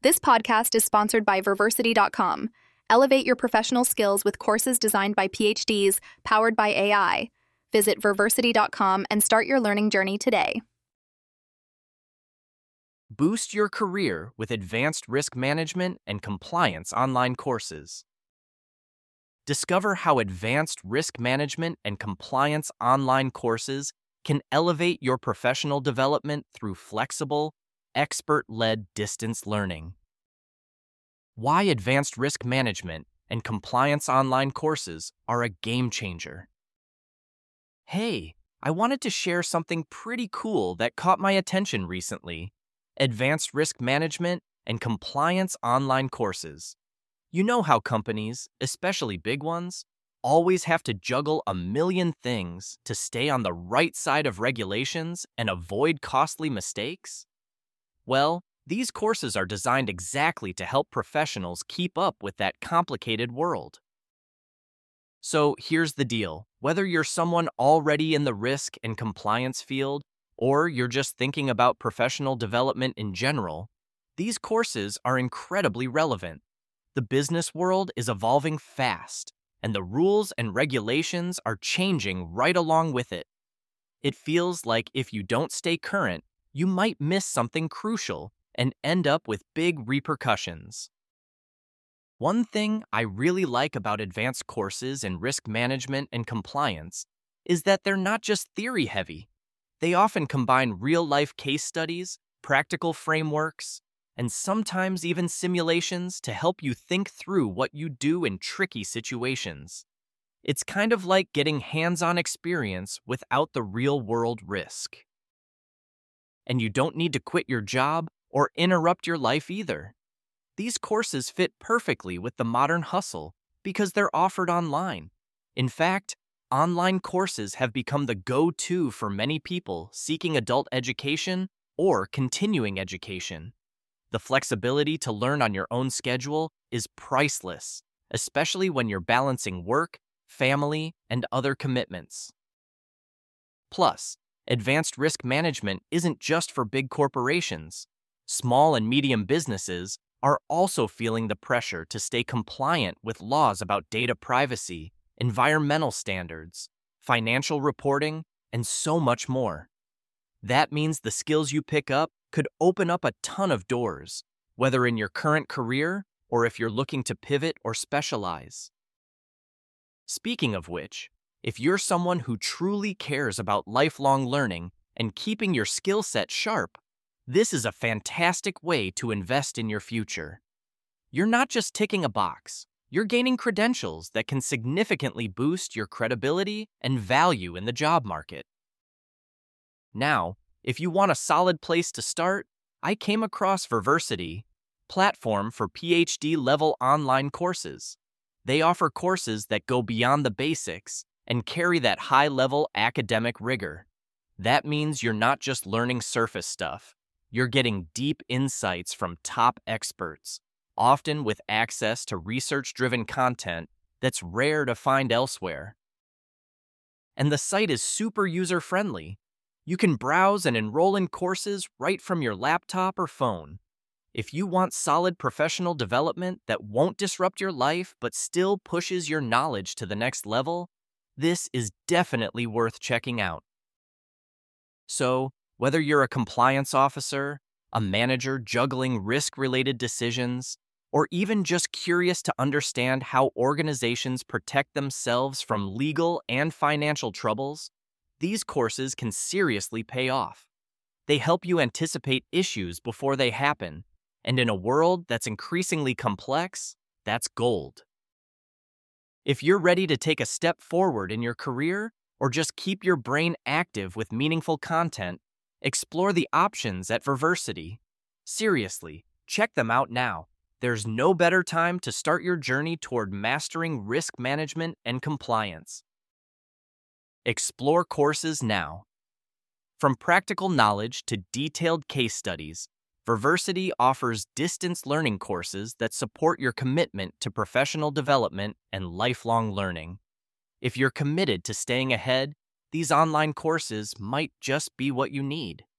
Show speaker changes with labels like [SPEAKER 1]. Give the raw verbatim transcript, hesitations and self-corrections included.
[SPEAKER 1] This podcast is sponsored by Verversity dot com. Elevate your professional skills with courses designed by PhDs, powered by A I. Visit Verversity dot com and start your learning journey today.
[SPEAKER 2] Boost your career with advanced risk management and compliance online courses. Discover how advanced risk management and compliance online courses can elevate your professional development through flexible, expert-led distance learning. Why advanced risk management and compliance online courses are a game changer. Hey, I wanted to share something pretty cool that caught my attention recently. Advanced risk management and compliance online courses. You know how companies, especially big ones, always have to juggle a million things to stay on the right side of regulations and avoid costly mistakes? Well, these courses are designed exactly to help professionals keep up with that complicated world. So here's the deal. Whether you're someone already in the risk and compliance field, or you're just thinking about professional development in general, these courses are incredibly relevant. The business world is evolving fast, and the rules and regulations are changing right along with it. It feels like if you don't stay current, you might miss something crucial and end up with big repercussions. One thing I really like about advanced courses in risk management and compliance is that they're not just theory-heavy. They often combine real-life case studies, practical frameworks, and sometimes even simulations to help you think through what you do in tricky situations. It's kind of like getting hands-on experience without the real-world risk. And you don't need to quit your job or interrupt your life either. These courses fit perfectly with the modern hustle because they're offered online. In fact, online courses have become the go-to for many people seeking adult education or continuing education. The flexibility to learn on your own schedule is priceless, especially when you're balancing work, family, and other commitments. Plus, advanced risk management isn't just for big corporations. Small and medium businesses are also feeling the pressure to stay compliant with laws about data privacy, environmental standards, financial reporting, and so much more. That means the skills you pick up could open up a ton of doors, whether in your current career or if you're looking to pivot or specialize. Speaking of which, if you're someone who truly cares about lifelong learning and keeping your skill set sharp, this is a fantastic way to invest in your future. You're not just ticking a box. You're gaining credentials that can significantly boost your credibility and value in the job market. Now, if you want a solid place to start, I came across Verversity, platform for PhD-level online courses. They offer courses that go beyond the basics and carry that high-level academic rigor. That means you're not just learning surface stuff. You're getting deep insights from top experts, often with access to research-driven content that's rare to find elsewhere. And the site is super user-friendly. You can browse and enroll in courses right from your laptop or phone. If you want solid professional development that won't disrupt your life but still pushes your knowledge to the next level, this is definitely worth checking out. So, whether you're a compliance officer, a manager juggling risk-related decisions, or even just curious to understand how organizations protect themselves from legal and financial troubles, these courses can seriously pay off. They help you anticipate issues before they happen, and in a world that's increasingly complex, that's gold. If you're ready to take a step forward in your career, or just keep your brain active with meaningful content, explore the options at Verversity. Seriously, check them out now. There's no better time to start your journey toward mastering risk management and compliance. Explore courses now. From practical knowledge to detailed case studies, Verversity offers distance learning courses that support your commitment to professional development and lifelong learning. If you're committed to staying ahead, these online courses might just be what you need.